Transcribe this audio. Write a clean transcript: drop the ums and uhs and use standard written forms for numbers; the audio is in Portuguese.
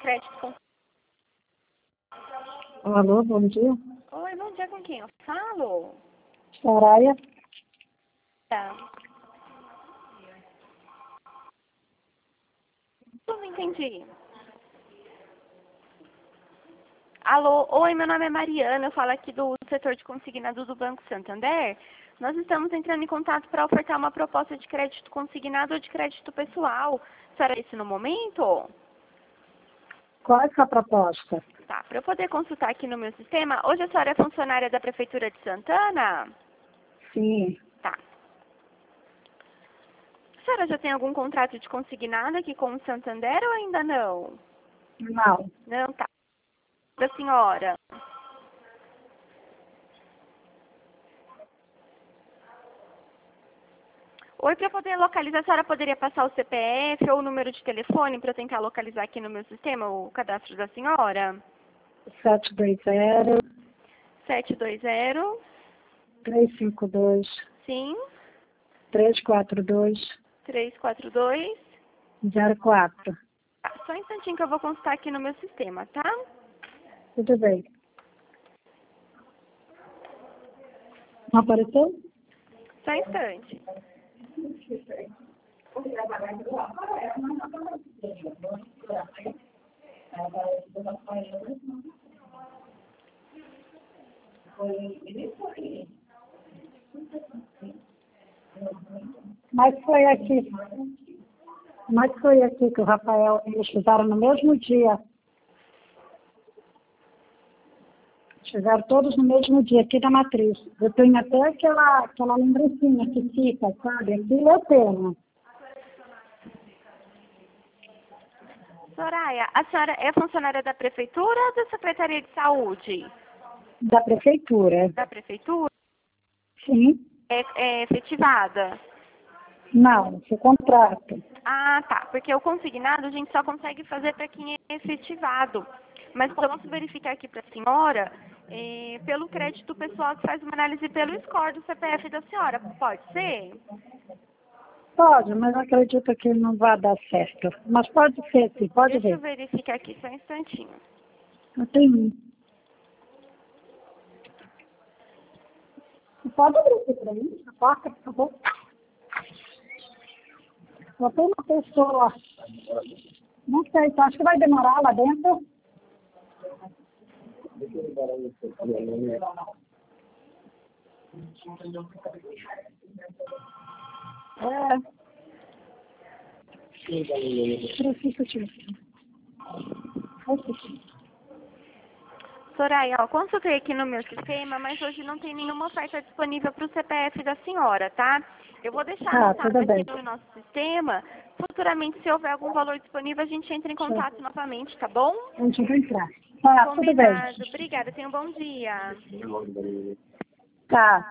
crédito. Alô, bom dia. Oi, bom dia, com quem eu falo? Soraya. Tá. Não entendi. Alô, oi, meu nome é Mariana, eu falo aqui do setor de consignado do Banco Santander. Nós estamos entrando em contato para ofertar uma proposta de crédito consignado ou de crédito pessoal. Será esse no momento? Qual é a sua proposta? Tá, para eu poder consultar aqui no meu sistema, hoje a senhora é funcionária da Prefeitura de Santana? Sim. Tá. A senhora já tem algum contrato de consignado aqui com o Santander ou ainda não? Não. Não, tá. Da senhora. Oi, para poder localizar, a senhora poderia passar o CPF ou o número de telefone para eu tentar localizar aqui no meu sistema o cadastro da senhora? 720 720, 352 sim, 342 342. 04. Tá, só um instantinho que eu vou consultar aqui no meu sistema, tá? Tudo bem. Não apareceu? Só um instante. Mas foi aqui. Mas foi aqui que o Rafael, eles fizeram no mesmo dia. Fizeram todos no mesmo dia, aqui da matriz. Eu tenho até aquela lembrancinha que fica, sabe? Aquilo eu tenho. Soraya, a senhora é funcionária da Prefeitura ou da Secretaria de Saúde? Da prefeitura. Da Prefeitura? Sim. É efetivada? Não, esse contrato. Ah, tá. Porque o consignado a gente só consegue fazer para quem é efetivado. Mas vamos verificar aqui para a senhora, pelo crédito pessoal que faz uma análise pelo score do CPF da senhora. Pode ser? Pode, mas eu acredito que não vai dar certo. Mas pode ser, sim, pode Deixa eu ver. verificar aqui só um instantinho. Eu tenho um. Você pode abrir aqui para mim? A porta, por favor? Só tem uma pessoa. Não sei, então acho que vai demorar lá dentro. É. Preciso te Soraya, ó, consultei aqui no meu sistema, mas hoje não tem nenhuma oferta disponível para o CPF da senhora, tá? Eu vou deixar Tá, anotado tudo aqui bem. no nosso sistema. Futuramente, se houver algum valor disponível, a gente entra em contato novamente, tá bom? A gente vai entrar. Tá, tudo bem. Combinado. Obrigada. Tenha um bom dia. Tá.